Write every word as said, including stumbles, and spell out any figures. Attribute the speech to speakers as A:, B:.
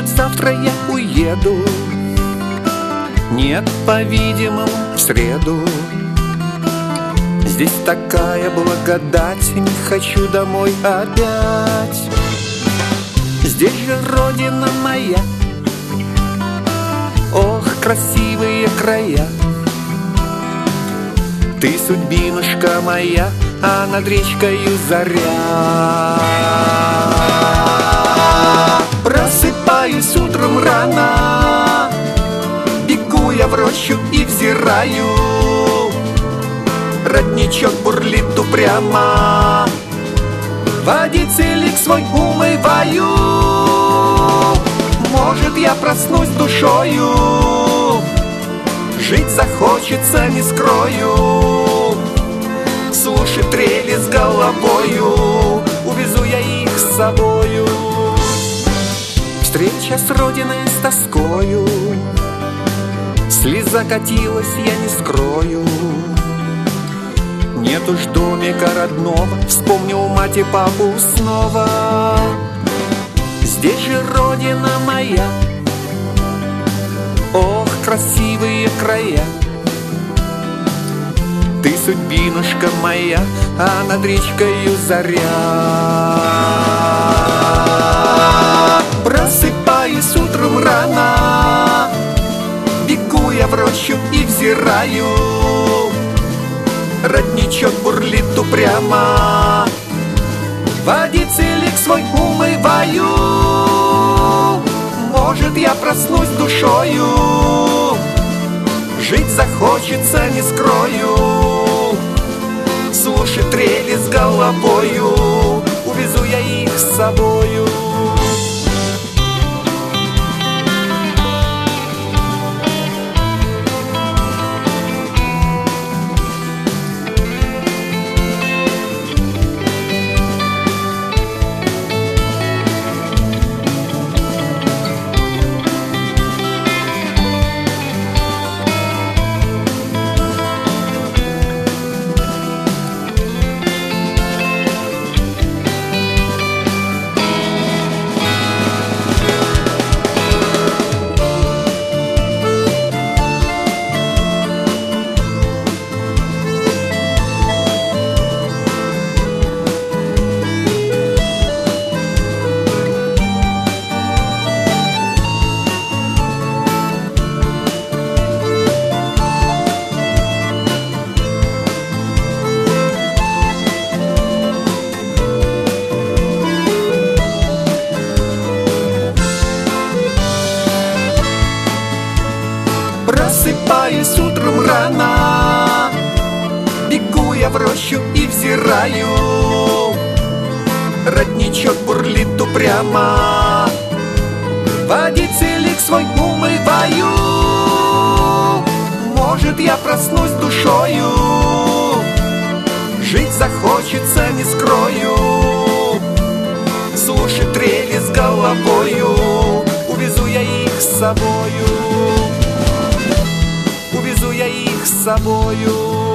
A: может, завтра я уеду. Нет, по-видимому, в среду. Здесь такая благодать, не хочу домой опять. Здесь же родина моя, ох, красивые края. Ты судьбинушка моя, а над речкою заря. Просыпаюсь утром рано, бегу я в рощу и взираю. Родничок бурлит упрямо, водицей лик свой умываю. Может, я проснусь душою, жить захочется, не скрою. Слушай, трели с головою, увезу я их с собою. Встреча с родиной с тоскою, слеза катилась, я не скрою. Нет уж домика родного, вспомнил мать и папу снова. Здесь же родина моя, ох, красивые края. Ты судьбинушка моя, а над речкою заря. Просыпаюсь утром рано, бегу я в рощу и взираю. Родничок бурлит упрямо, водицей лик свой умываю. Может, я проснусь душою, жить захочется, не скрою. Слушай, трели с головою, увезу я их с собою. Просыпаюсь утром рано, бегу я в рощу и взираю. Родничок бурлит упрямо, водицей лик свой умываю. Может, я проснусь душою, жить захочется, не скрою. Слушай, трели с головою, увезу я их с собою. Увезу я их с собою.